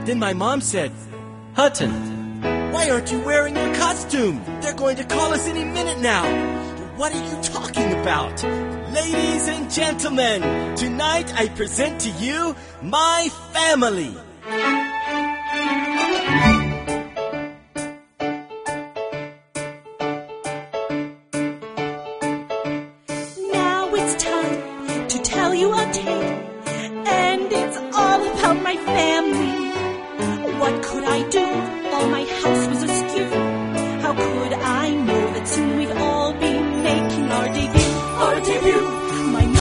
Then my mom said, "Hutton, why aren't you wearing your costume? They're going to call us any minute now." "What are you talking about?" "Ladies and gentlemen, tonight I present to you my family."